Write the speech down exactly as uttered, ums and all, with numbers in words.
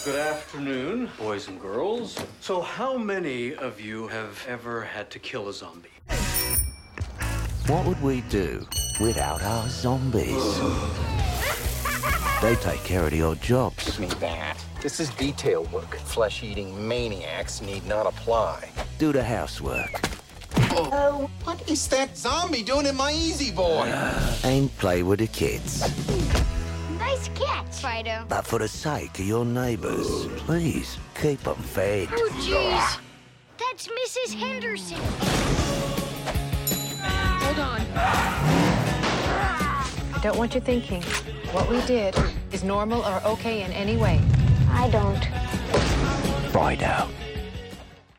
Good afternoon, boys and girls. So how many of you have ever had to kill a zombie? What would we do without our zombies? They take care of the odd jobs. Give me that. This is detail work. Flesh-eating maniacs need not apply. Do the housework. Oh, what is that zombie doing in my Easy Boy? And play with the kids. Nice catch, Fido. But for the sake of your neighbours, please keep them fed. Oh, jeez. That's Missus Henderson. Hold on. I don't want you thinking what we did is normal or okay in any way. I don't. Fido.